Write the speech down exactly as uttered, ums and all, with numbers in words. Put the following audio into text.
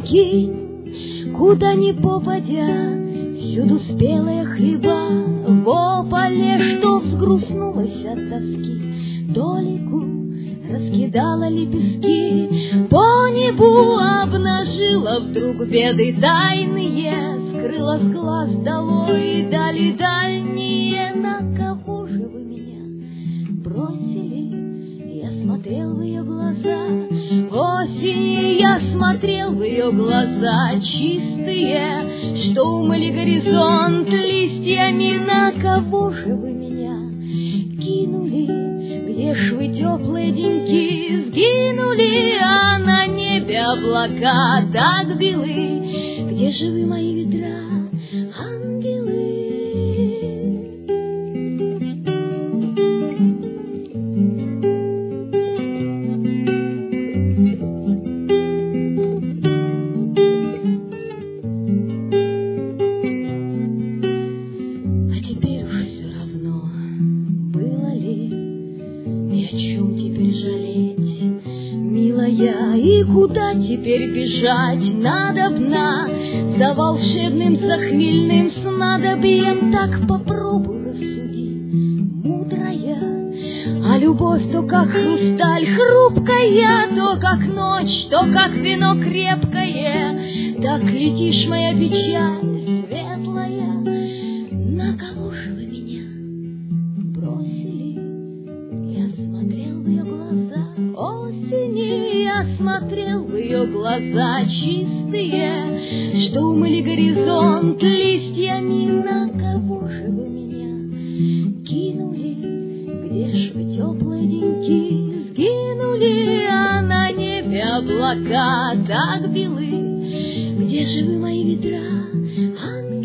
кинь, куда ни попадя, всюду спелые хлеба. Во поле, что взгрустнулась от тоски, толику раскидала лепестки, по небу обнажила вдруг беды тайные, скрыла с глаз долой дали дальние. На кого же вы меня бросили? Я смотрел в ее глаза, осень, я смотрел в ее глаза чистые, что умыли горизонт листьями. На кого же вы меня кинули? Где ж вы, теплые деньки, сгинули, а на небе облака так белы? Где же вы, мои ветра, ангелы? А теперь уж все равно, было ли, ни о чем теперь жалеть, милая, и куда теперь бежать надобно за волшебным, за хмельным снадобьем. Так попробуй рассуди, мудрая, а любовь то как хрусталь хрупкая, то как ночь, то как вино крепкое. Так летишь, моя печаль светлая. На кого же вы меня бросили? Я смотрел в ее глаза осени, я смотрел в ее глаза чистые, что умыли горизонт листьями. На кого же вы меня кинули? Где ж вы, теплые деньки, сгинули, а на небе облака так белы? Где же вы, мои ветра, ангелы?